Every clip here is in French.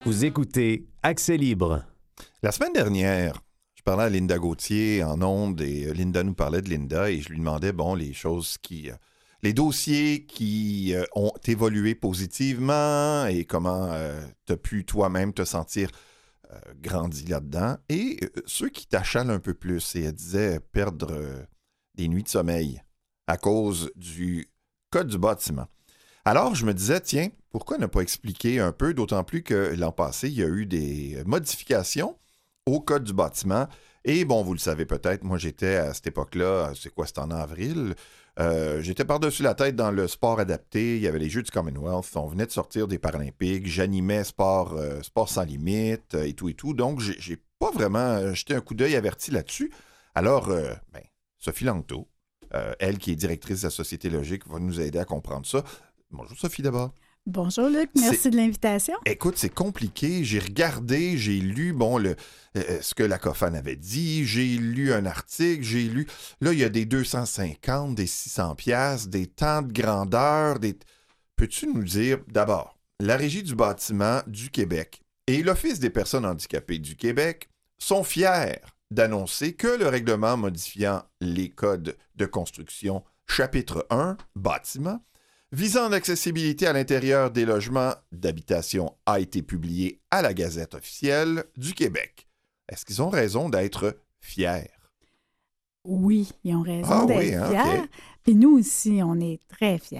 Vous écoutez Accès libre. La semaine dernière, je parlais à Linda Gauthier en ondes et Linda nous parlait de Linda et je lui demandais, les dossiers qui ont évolué positivement et comment tu as pu toi-même te sentir grandi là-dedans et ceux qui t'achalent un peu plus. Et elle disait perdre des nuits de sommeil à cause du code du bâtiment. Alors, je me disais, tiens, pourquoi ne pas expliquer un peu, d'autant plus que l'an passé, il y a eu des modifications au code du bâtiment. Et bon, vous le savez peut-être, moi j'étais à cette époque-là, c'était en avril, j'étais par-dessus la tête dans le sport adapté, il y avait les Jeux du Commonwealth, on venait de sortir des Paralympiques, j'animais sport sans limite et tout. Donc, j'ai pas vraiment jeté un coup d'œil averti là-dessus. Alors, Sophie Langto, elle qui est directrice de la Société Logique, va nous aider à comprendre ça. Bonjour Sophie d'abord. Bonjour Luc, merci de l'invitation. Écoute, c'est compliqué. J'ai regardé, j'ai lu ce que la COFAN avait dit, j'ai lu un article, j'ai lu... Là, il y a des 250, des 600 piastres, des temps de grandeur, Peux-tu nous dire, d'abord, la Régie du bâtiment du Québec et l'Office des personnes handicapées du Québec sont fiers d'annoncer que le règlement modifiant les codes de construction, chapitre 1, bâtiment, visant l'accessibilité à l'intérieur des logements d'habitation a été publié à la Gazette officielle du Québec. Est-ce qu'ils ont raison d'être fiers? Oui, ils ont raison d'être fiers. Okay. Puis nous aussi, on est très fiers.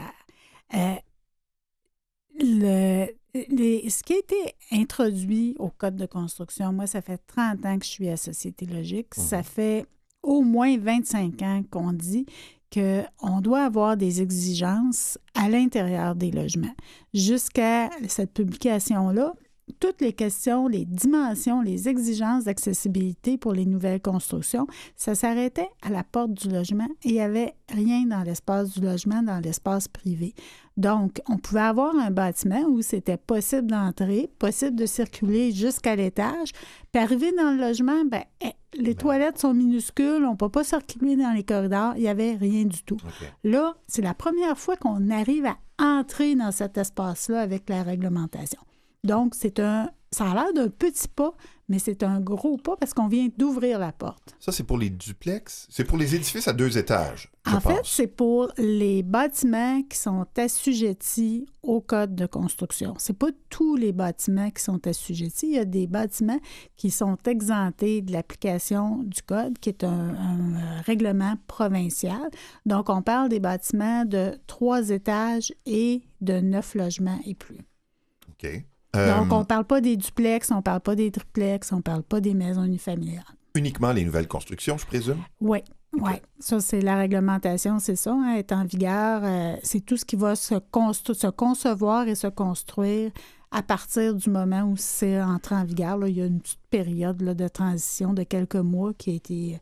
Ce qui a été introduit au Code de construction, moi, ça fait 30 ans que je suis à Société Logique. Ça fait au moins 25 ans qu'on dit qu'on doit avoir des exigences à l'intérieur des logements. Jusqu'à cette publication-là, toutes les questions, les dimensions, les exigences d'accessibilité pour les nouvelles constructions, ça s'arrêtait à la porte du logement et il n'y avait rien dans l'espace du logement, dans l'espace privé. Donc, on pouvait avoir un bâtiment où c'était possible d'entrer, possible de circuler jusqu'à l'étage, puis arriver dans le logement, les toilettes sont minuscules, on ne peut pas circuler dans les corridors, il n'y avait rien du tout. Okay. Là, c'est la première fois qu'on arrive à entrer dans cet espace-là avec la réglementation. Donc, ça a l'air d'un petit pas, mais c'est un gros pas parce qu'on vient d'ouvrir la porte. Ça, c'est pour les duplex? C'est pour les édifices à 2 étages, je pense. En fait, c'est pour les bâtiments qui sont assujettis au code de construction. Ce n'est pas tous les bâtiments qui sont assujettis. Il y a des bâtiments qui sont exemptés de l'application du code, qui est un règlement provincial. Donc, on parle des bâtiments de 3 étages et de 9 logements et plus. OK. Donc, on ne parle pas des duplex, on ne parle pas des triplex, on ne parle pas des maisons unifamiliales. Uniquement les nouvelles constructions, je présume? Oui, okay. Oui. Ça, c'est la réglementation, c'est ça, est en vigueur. C'est tout ce qui va se concevoir et se construire à partir du moment où c'est entré en vigueur. Là, il y a une petite période de transition de quelques mois qui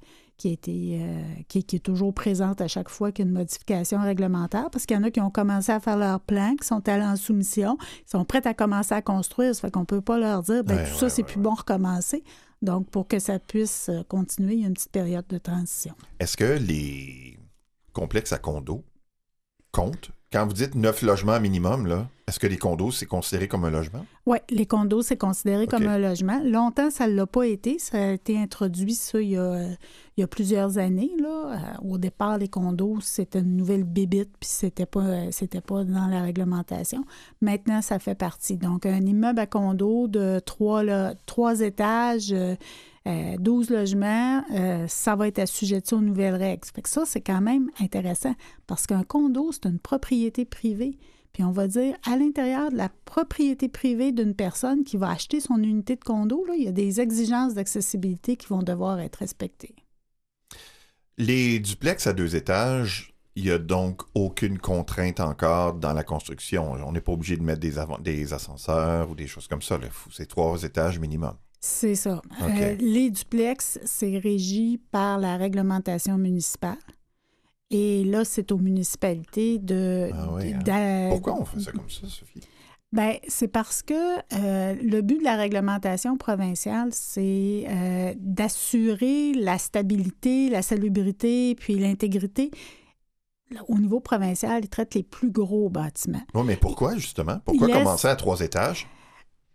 est toujours présente à chaque fois qu'il y a une modification réglementaire, parce qu'il y en a qui ont commencé à faire leur plan, qui sont allés en soumission, ils sont prêts à commencer à construire, ça fait qu'on ne peut pas leur dire c'est plus bon recommencer. Donc, pour que ça puisse continuer, il y a une petite période de transition. Est-ce que les complexes à condos comptent? Quand vous dites 9 logements minimum, là, est-ce que les condos, c'est considéré comme un logement? Oui, les condos, c'est considéré comme un logement. Longtemps, ça ne l'a pas été. Ça a été introduit, ça, il y a plusieurs années. Là. Au départ, les condos, c'était une nouvelle bébite, puis c'était pas dans la réglementation. Maintenant, ça fait partie. Donc, un immeuble à condo de 3 étages, 12 logements, ça va être assujetti aux nouvelles règles. Fait que ça, c'est quand même intéressant parce qu'un condo, c'est une propriété privée. Puis on va dire, à l'intérieur de la propriété privée d'une personne qui va acheter son unité de condo, là, il y a des exigences d'accessibilité qui vont devoir être respectées. Les duplex à 2 étages, il n'y a donc aucune contrainte encore dans la construction. On n'est pas obligé de mettre des ascenseurs ou des choses comme ça. Là. C'est 3 étages minimum. C'est ça. Okay. Les duplex, c'est régi par la réglementation municipale. Et là, c'est aux municipalités de... Pourquoi on fait ça comme ça, Sophie? Bien, c'est parce que le but de la réglementation provinciale, c'est d'assurer la stabilité, la salubrité, puis l'intégrité. Au niveau provincial, ils traitent les plus gros bâtiments. Oui, mais pourquoi, justement? Pourquoi commencer à 3 étages?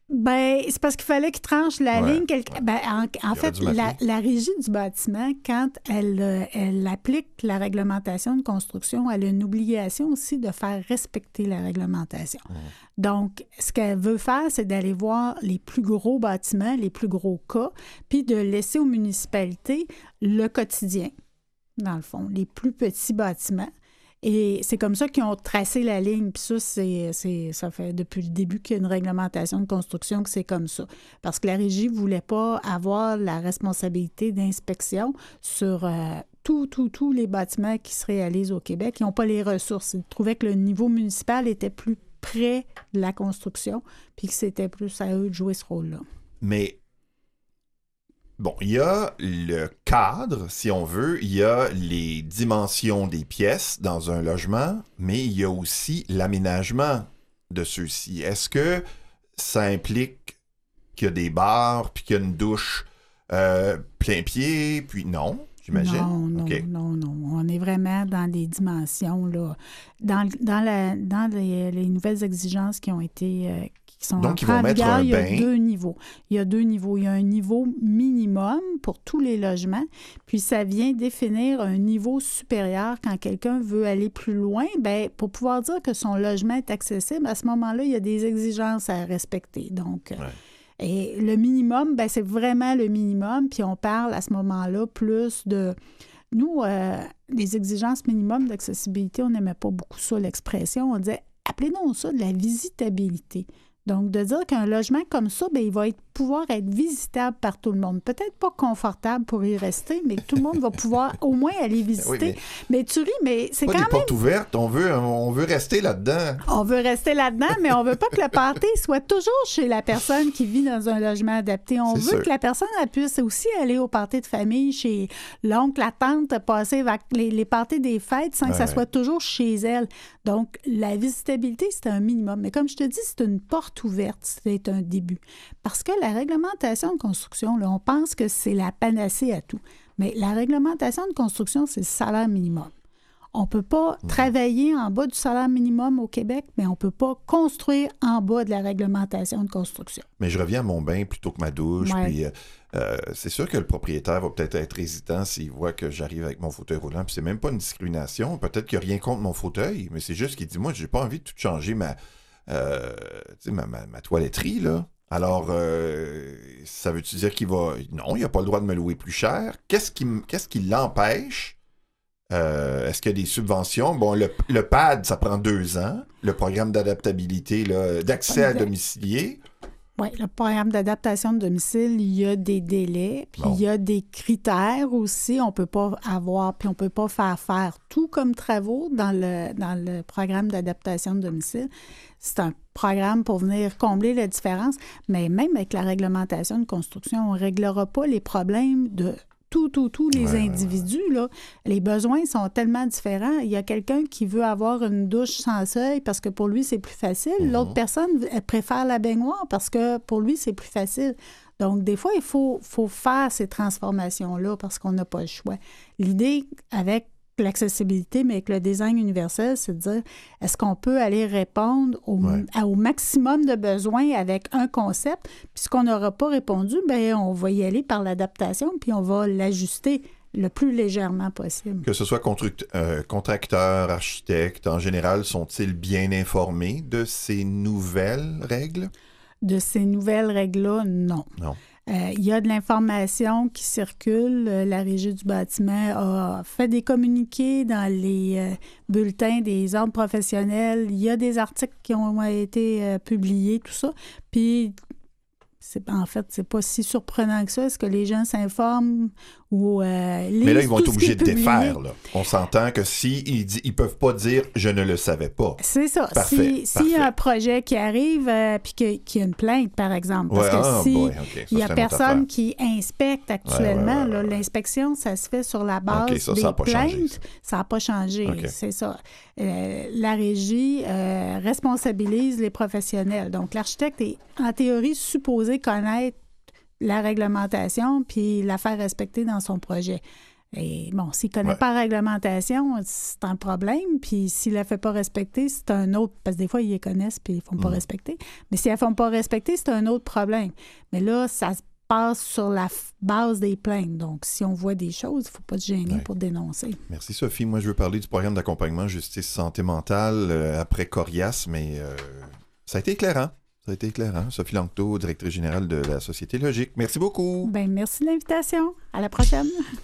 Ben, c'est parce qu'il fallait qu'il tranche la ligne. Ben, en fait, la régie du bâtiment, quand elle applique la réglementation de construction, elle a une obligation aussi de faire respecter la réglementation. Donc, ce qu'elle veut faire, c'est d'aller voir les plus gros bâtiments, les plus gros cas, puis de laisser aux municipalités le quotidien, dans le fond, les plus petits bâtiments. Et c'est comme ça qu'ils ont tracé la ligne. Puis ça, ça fait depuis le début qu'il y a une réglementation de construction que c'est comme ça. Parce que la régie ne voulait pas avoir la responsabilité d'inspection sur tous les bâtiments qui se réalisent au Québec. Ils n'ont pas les ressources. Ils trouvaient que le niveau municipal était plus près de la construction, puis que c'était plus à eux de jouer ce rôle-là. Mais bon, il y a le cadre, si on veut, il y a les dimensions des pièces dans un logement, mais il y a aussi l'aménagement de ceux-ci. Est-ce que ça implique qu'il y a des bars, puis qu'il y a une douche plein pied, puis non, j'imagine? Non. On est vraiment dans les dimensions, là. Dans les nouvelles exigences qui ont été... Donc, ils vont mettre un bain. Il y a deux niveaux. Il y a un niveau minimum pour tous les logements, puis ça vient définir un niveau supérieur quand quelqu'un veut aller plus loin. Bien, pour pouvoir dire que son logement est accessible, à ce moment-là, il y a des exigences à respecter. Donc, et le minimum, bien, c'est vraiment le minimum, puis on parle à ce moment-là plus de... Nous, les exigences minimum d'accessibilité, on n'aimait pas beaucoup ça, l'expression. On disait, appelez-nous ça de la visitabilité. Donc, de dire qu'un logement comme ça, bien, il va pouvoir être visitable par tout le monde. Peut-être pas confortable pour y rester, mais tout le monde va pouvoir au moins aller visiter. Mais tu ris, mais c'est quand même... Pas des portes ouvertes, on veut rester là-dedans. On veut rester là-dedans, mais on veut pas que le party soit toujours chez la personne qui vit dans un logement adapté. On veut que la personne puisse aussi aller au party de famille chez l'oncle, la tante, passer les parties des fêtes sans que ça soit toujours chez elle. Donc, la visitabilité, c'est un minimum. Mais comme je te dis, c'est une porte ouverte, c'est un début. Parce que la réglementation de construction, là, on pense que c'est la panacée à tout. Mais la réglementation de construction, c'est le salaire minimum. On ne peut pas travailler en bas du salaire minimum au Québec, mais on ne peut pas construire en bas de la réglementation de construction. Mais je reviens à mon bain plutôt que ma douche. Puis c'est sûr que le propriétaire va peut-être être hésitant s'il voit que j'arrive avec mon fauteuil roulant. Puis c'est même pas une discrimination. Peut-être qu'il n'y a rien contre mon fauteuil, mais c'est juste qu'il dit, moi, j'ai pas envie de tout changer ma toiletterie, là. Alors, ça veut-tu dire qu'il va... Non, il n'a pas le droit de me louer plus cher. Qu'est-ce qui l'empêche? Est-ce qu'il y a des subventions? Bon, le PAD, ça prend 2 ans. Le programme d'adaptabilité, là, d'accès à domicilié. Oui, le programme d'adaptation de domicile, il y a des délais, puis il y a des critères aussi. On ne peut pas avoir, puis on ne peut pas faire tout comme travaux dans le programme d'adaptation de domicile. C'est un programme pour venir combler la différence, mais même avec la réglementation de construction, on ne réglera pas les problèmes de tous les individus. Là. Les besoins sont tellement différents. Il y a quelqu'un qui veut avoir une douche sans seuil parce que pour lui, c'est plus facile. L'autre personne, elle préfère la baignoire parce que pour lui, c'est plus facile. Donc, des fois, il faut faire ces transformations-là parce qu'on n'a pas le choix. L'idée avec l'accessibilité, mais avec le design universel, c'est de dire, est-ce qu'on peut aller répondre au maximum de besoins avec un concept? Puis ce qu'on n'aura pas répondu, bien, on va y aller par l'adaptation, puis on va l'ajuster le plus légèrement possible. Que ce soit contracteurs, architectes, en général, sont-ils bien informés de ces nouvelles règles? De ces nouvelles règles-là, non. Non. Il y a de l'information qui circule. La Régie du bâtiment a fait des communiqués dans les bulletins des ordres professionnels. Il y a des articles qui ont été publiés, tout ça. Puis, en fait, c'est pas si surprenant que ça. Est-ce que les gens s'informent ou lisent? Mais là, ils vont être obligés de publié. défaire. Là. On s'entend que ils peuvent pas dire « je ne le savais pas ». C'est ça. S'il y a un projet qui arrive puis qu'il y a une plainte, par exemple, parce que il y a personne qui inspecte actuellement, là, l'inspection, ça se fait sur la base des plaintes. Ça n'a pas changé. C'est ça. La régie responsabilise les professionnels. Donc, l'architecte est, en théorie, supposé connaître la réglementation puis la faire respecter dans son projet. Et bon, s'il ne connaît Ouais. pas la réglementation, c'est un problème. Puis s'il ne la fait pas respecter, c'est un autre. Parce que des fois, ils les connaissent puis ils ne font pas respecter. Mais si elles ne font pas respecter, c'est un autre problème. Mais là, ça se passe sur la base des plaintes. Donc, si on voit des choses, il ne faut pas se gêner Ouais. pour dénoncer. Merci, Sophie. Moi, je veux parler du programme d'accompagnement justice santé mentale après Corias, mais ça a été éclairant. Ça a été éclairant. Sophie Langto, directrice générale de la Société Logique. Merci beaucoup. Bien, merci de l'invitation. À la prochaine.